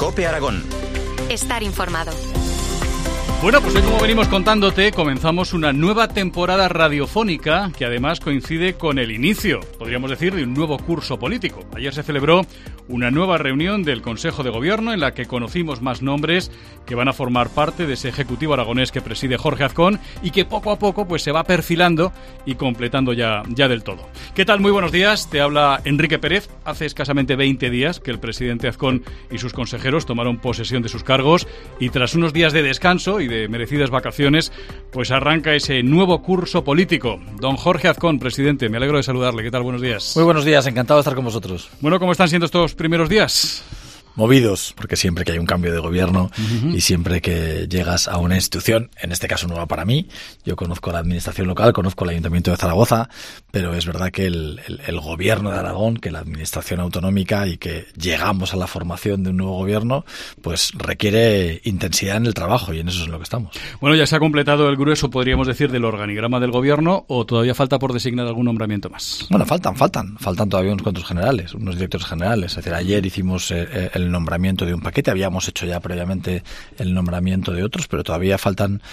COPE Aragón. Estar informado. Bueno, pues hoy, como venimos contándote, comenzamos una nueva temporada radiofónica que además coincide con el inicio, podríamos decir, de un nuevo curso político. Ayer se celebró una nueva reunión del Consejo de Gobierno en la que conocimos más nombres que van a formar parte de ese ejecutivo aragonés que preside Jorge Azcón y que poco a poco pues se va perfilando y completando ya del todo. ¿Qué tal? Muy buenos días. Te habla Enrique Pérez. Hace escasamente 20 días que el presidente Azcón y sus consejeros tomaron posesión de sus cargos y tras unos días de descanso y de merecidas vacaciones, pues arranca ese nuevo curso político. Don Jorge Azcón, presidente, me alegro de saludarle. ¿Qué tal? Buenos días. Muy buenos días, encantado de estar con vosotros. Bueno, ¿cómo están siendo estos primeros días? Movidos, porque siempre que hay un cambio de gobierno y siempre que llegas a una institución, en este caso nueva para mí, yo conozco la administración local, conozco el Ayuntamiento de Zaragoza, pero es verdad que el gobierno de Aragón, que la administración autonómica y que llegamos a la formación de un nuevo gobierno, pues requiere intensidad en el trabajo y en eso es en lo que estamos. Bueno, ya se ha completado el grueso, podríamos decir, del organigrama del gobierno, ¿o todavía falta por designar algún nombramiento más? Bueno, faltan todavía unos cuantos generales, unos directores generales. Es decir, ayer hicimos el nombramiento de un paquete, habíamos hecho ya previamente el nombramiento de otros, pero todavía faltan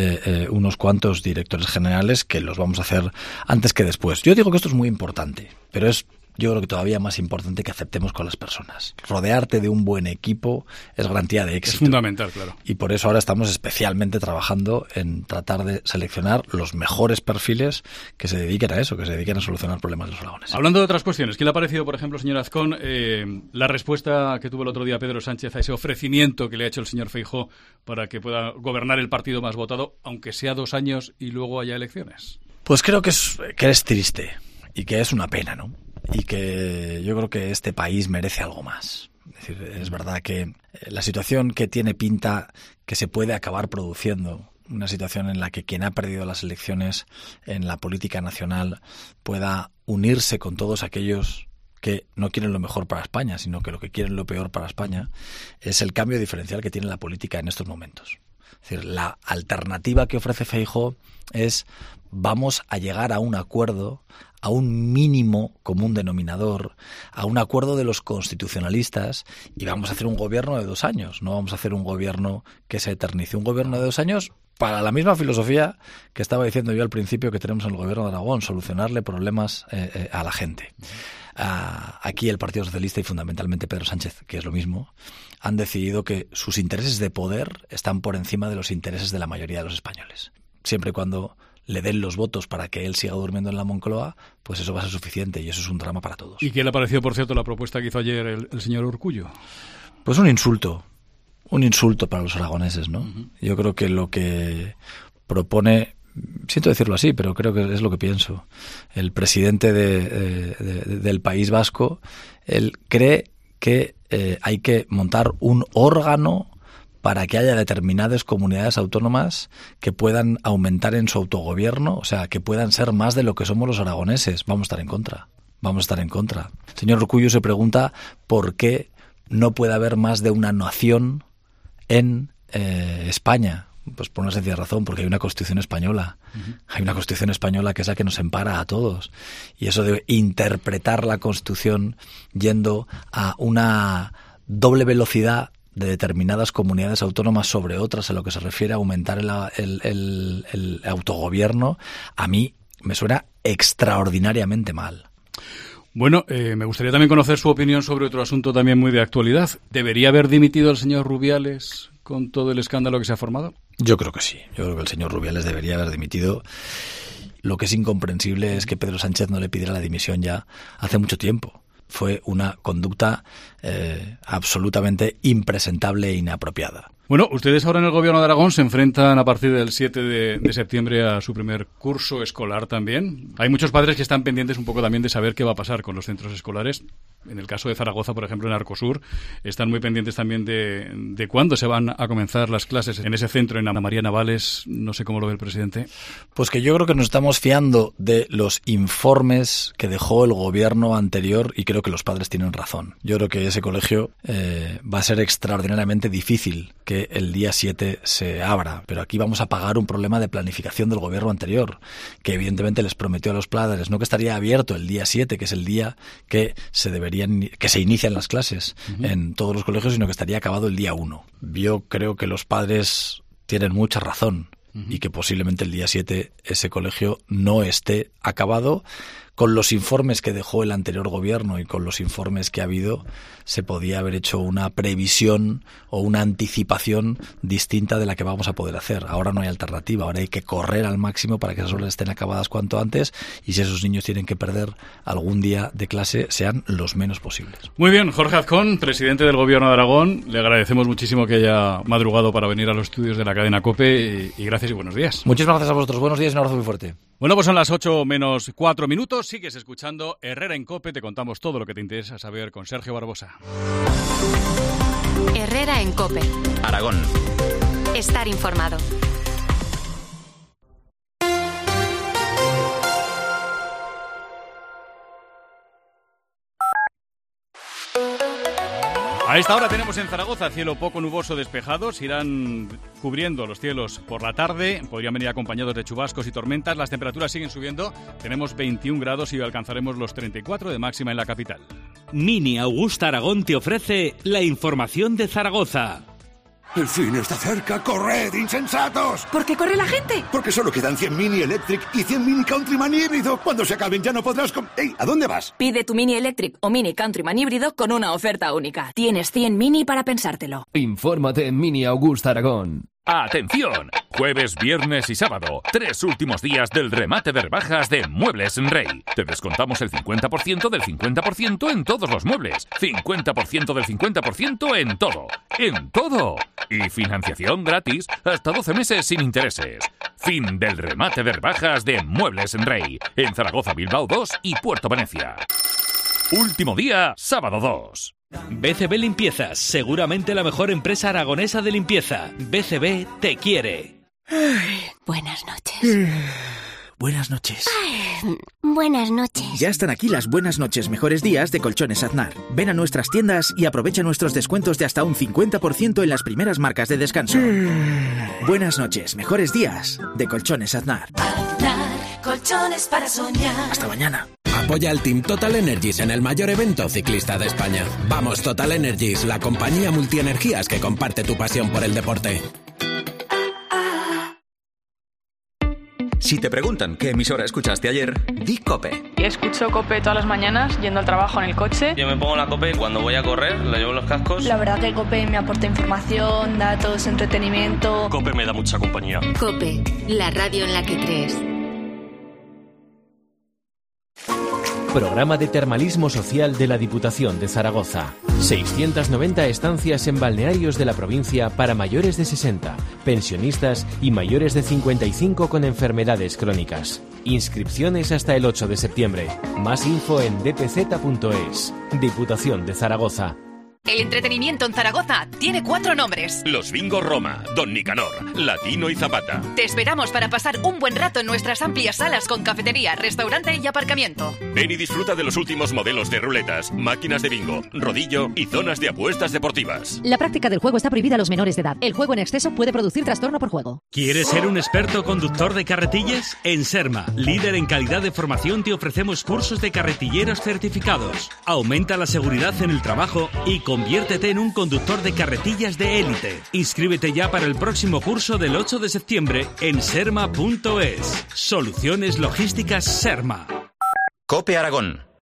unos cuantos directores generales que los vamos a hacer antes que después. Yo digo que esto es muy importante, pero yo creo que todavía más importante que aceptemos con las personas. Rodearte de un buen equipo es garantía de éxito. Es fundamental, claro. Y por eso ahora estamos especialmente trabajando en tratar de seleccionar los mejores perfiles que se dediquen a eso, que se dediquen a solucionar problemas de los aragoneses. Hablando de otras cuestiones, ¿qué le ha parecido, por ejemplo, señor Azcón, la respuesta que tuvo el otro día Pedro Sánchez a ese ofrecimiento que le ha hecho el señor Feijóo para que pueda gobernar el partido más votado, aunque sea 2 años y luego haya elecciones? Pues creo que es triste y que es una pena, ¿no? Y que yo creo que este país merece algo más. Es decir, es verdad que la situación que tiene pinta que se puede acabar produciendo, una situación en la que quien ha perdido las elecciones en la política nacional pueda unirse con todos aquellos que no quieren lo mejor para España, sino que lo que quieren lo peor para España, es el cambio diferencial que tiene la política en estos momentos. Es decir, la alternativa que ofrece Feijóo es: vamos a llegar a un acuerdo, a un mínimo común denominador, a un acuerdo de los constitucionalistas y vamos a hacer un gobierno de 2 años. No vamos a hacer un gobierno que se eternice. Un gobierno de 2 años para la misma filosofía que estaba diciendo yo al principio que tenemos en el gobierno de Aragón, solucionarle problemas a la gente. Aquí el Partido Socialista y fundamentalmente Pedro Sánchez, que es lo mismo, han decidido que sus intereses de poder están por encima de los intereses de la mayoría de los españoles. Siempre y cuando le den los votos para que él siga durmiendo en la Moncloa, pues eso va a ser suficiente y eso es un drama para todos. ¿Y qué le ha parecido, por cierto, la propuesta que hizo ayer el señor Urkullu? Pues un insulto para los aragoneses, ¿no? Yo creo que lo que propone, siento decirlo así, pero creo que es lo que pienso, el presidente del País Vasco, él cree que hay que montar un órgano para que haya determinadas comunidades autónomas que puedan aumentar en su autogobierno, o sea, que puedan ser más de lo que somos los aragoneses. Vamos a estar en contra. El señor Urkullu se pregunta por qué no puede haber más de una nación en España. Pues por una sencilla razón, porque hay una Constitución española. Hay una Constitución española que es la que nos empara a todos. Y eso de interpretar la Constitución yendo a una doble velocidad de determinadas comunidades autónomas sobre otras en lo que se refiere a aumentar el autogobierno, a mí me suena extraordinariamente mal. Bueno, me gustaría también conocer su opinión sobre otro asunto también muy de actualidad. ¿Debería haber dimitido el señor Rubiales con todo el escándalo que se ha formado? Yo creo que sí. Yo creo que el señor Rubiales debería haber dimitido. Lo que es incomprensible es que Pedro Sánchez no le pidiera la dimisión ya hace mucho tiempo. Fue una conducta absolutamente impresentable e inapropiada. Bueno, ustedes ahora en el Gobierno de Aragón se enfrentan a partir del 7 de septiembre a su primer curso escolar también. Hay muchos padres que están pendientes un poco también de saber qué va a pasar con los centros escolares. En el caso de Zaragoza, por ejemplo, en Arcosur, están muy pendientes también de cuándo se van a comenzar las clases en ese centro en Ana María Navales. No sé cómo lo ve el presidente. Pues que yo creo que nos estamos fiando de los informes que dejó el gobierno anterior y creo que los padres tienen razón. Yo creo que ese colegio va a ser extraordinariamente difícil que el día 7 se abra, pero aquí vamos a pagar un problema de planificación del gobierno anterior, que evidentemente les prometió a los padres no que estaría abierto el día 7, que es el día que se debería que se inician las clases en todos los colegios, sino que estaría acabado el día 1. Yo creo que los padres tienen mucha razón y que posiblemente el día 7 ese colegio no esté acabado. Con los informes que dejó el anterior gobierno y con los informes que ha habido, se podía haber hecho una previsión o una anticipación distinta de la que vamos a poder hacer. Ahora no hay alternativa, ahora hay que correr al máximo para que esas horas estén acabadas cuanto antes, y si esos niños tienen que perder algún día de clase, sean los menos posibles. Muy bien, Jorge Azcón, presidente del Gobierno de Aragón, le agradecemos muchísimo que haya madrugado para venir a los estudios de la cadena COPE y gracias y buenos días. Muchísimas gracias a vosotros, buenos días y un abrazo muy fuerte. Bueno, pues son las 8 menos 4 minutos. Sigues escuchando Herrera en COPE. Te contamos todo lo que te interesa saber con Sergio Barbosa. Herrera en COPE. Aragón. Estar informado. A esta hora tenemos en Zaragoza cielo poco nuboso despejado. Se irán cubriendo los cielos por la tarde. Podrían venir acompañados de chubascos y tormentas. Las temperaturas siguen subiendo. Tenemos 21 grados y alcanzaremos los 34 de máxima en la capital. Mini Augusta Aragón te ofrece la información de Zaragoza. El fin está cerca, corred, insensatos. ¿Por qué corre la gente? Porque solo quedan 100 Mini Electric y 100 Mini Countryman híbrido. Cuando se acaben ya no podrás... ¡Ey! ¿A dónde vas? Pide tu Mini Electric o Mini Countryman híbrido con una oferta única. Tienes 100 Mini para pensártelo. Infórmate en Mini Augusta Aragón. ¡Atención! Jueves, viernes y sábado, 3 últimos días del remate de rebajas de Muebles Rey. Te descontamos el 50% del 50% en todos los muebles. 50% del 50% en todo. ¡En todo! Y financiación gratis hasta 12 meses sin intereses. Fin del remate de rebajas de Muebles Rey. En Zaragoza, Bilbao 2 y Puerto Venecia. Último día, sábado 2. BCB Limpiezas, seguramente la mejor empresa aragonesa de limpieza. BCB te quiere. Buenas noches. Buenas noches. Buenas noches. Ya están aquí las buenas noches, mejores días de Colchones Aznar. Ven a nuestras tiendas y aprovecha nuestros descuentos de hasta un 50% en las primeras marcas de descanso. Buenas noches, mejores días de Colchones Aznar. Aznar, colchones para soñar. Hasta mañana. Apoya al Team Total Energies en el mayor evento ciclista de España. Vamos Total Energies, la compañía multienergías que comparte tu pasión por el deporte. Si te preguntan qué emisora escuchaste ayer, di COPE. Escucho COPE todas las mañanas yendo al trabajo en el coche. Yo me pongo la COPE cuando voy a correr, le llevo los cascos. La verdad que COPE me aporta información, datos, entretenimiento. COPE me da mucha compañía. COPE, la radio en la que crees. Programa de termalismo social de la Diputación de Zaragoza. 690 estancias en balnearios de la provincia para mayores de 60, pensionistas y mayores de 55 con enfermedades crónicas. Inscripciones hasta el 8 de septiembre. Más info en dpz.es. Diputación de Zaragoza. El entretenimiento en Zaragoza tiene 4 nombres. Los Bingos Roma, Don Nicanor, Latino y Zapata. Te esperamos para pasar un buen rato en nuestras amplias salas con cafetería, restaurante y aparcamiento. Ven y disfruta de los últimos modelos de ruletas, máquinas de bingo, rodillo y zonas de apuestas deportivas. La práctica del juego está prohibida a los menores de edad. El juego en exceso puede producir trastorno por juego. ¿Quieres ser un experto conductor de carretillas? En Serma, líder en calidad de formación, te ofrecemos cursos de carretilleros certificados. Aumenta la seguridad en el trabajo y conviértete en un conductor de carretillas de élite. Inscríbete ya para el próximo curso del 8 de septiembre en serma.es. Soluciones logísticas Serma. COPE Aragón.